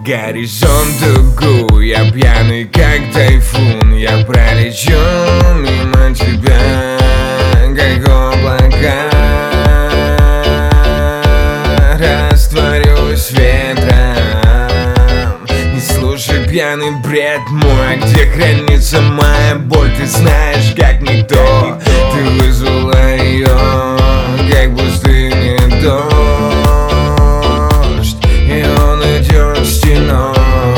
Горизонт дугу, я пьяный как тайфун. Я пролечу мимо тебя, как облака. Растворюсь ветром. Не слушай пьяный бред мой, где хранится моя боль. Ты знаешь, как никто, ты вызвала ее, как пустыне дождь, и он идет стеной,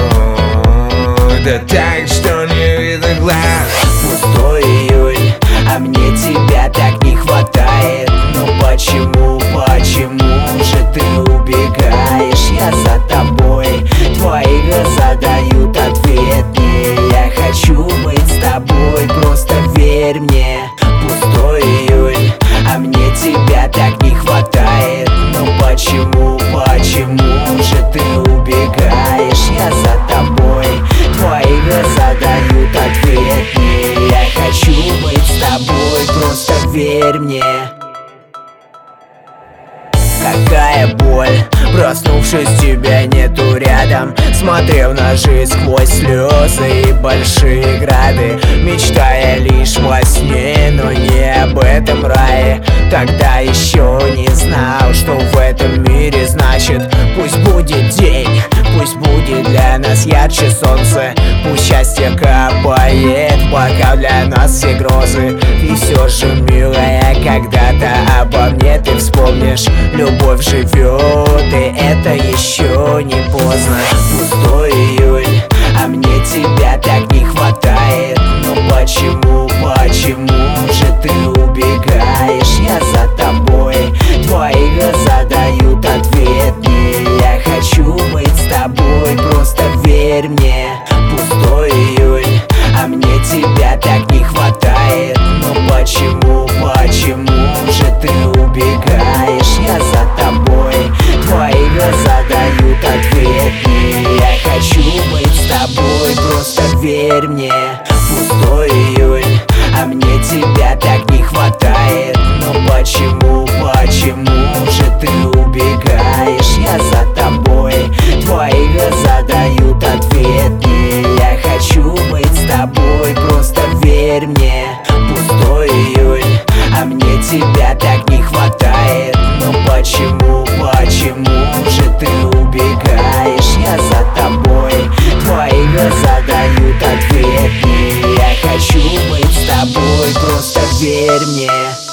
да так, что не видно глаз. Пустой июль, а мне тебя так не хватает. Но почему же ты убегаешь? Я за тобой, твои глаза дают ответ мне. Я хочу быть с тобой, просто верь мне. Пустой июль, а мне тебя так не хватает. Но почему же ты убегаешь? Я за тобой, твои глаза дают ответ мне. Я хочу быть с тобой, просто верь мне. Какая боль, проснувшись, тебя нету рядом. Смотрел на жизнь сквозь слезы и большие грады, мечтая лишь во сне, но не об этом рае. Тогда еще не знал, что в этом мире значит. Пусть будет день, пусть будет для нас ярче солнце. Пусть счастье капает в бокал для нас все грозы. И все же, милая, когда-то обо мне ты вспомнишь. Любовь живет, и это еще не поздно. Пустой июль, а мне тебя так не хватает. Но почему же ты убегаешь? Я за тобой, твои глаза дают ответ мне. Я хочу быть с тобой, просто верь мне. Пустой июль, а мне тебя так не хватает. Но почему же ты убегаешь? Я за тобой, твои глаза дают ответ мне. Я хочу быть с тобой, просто верь мне. Пустой июль, а мне тебя так не хватает. Но почему же ты убегаешь? Я за тобой, твои глаза дают ответ мне. Я хочу быть с тобой, просто верь мне. Пустой июль, а мне тебя так не хватает. Но почему же ты убегаешь? Я за тобой, твои глаза дают ответ мне. Я хочу быть с тобой, просто верь мне.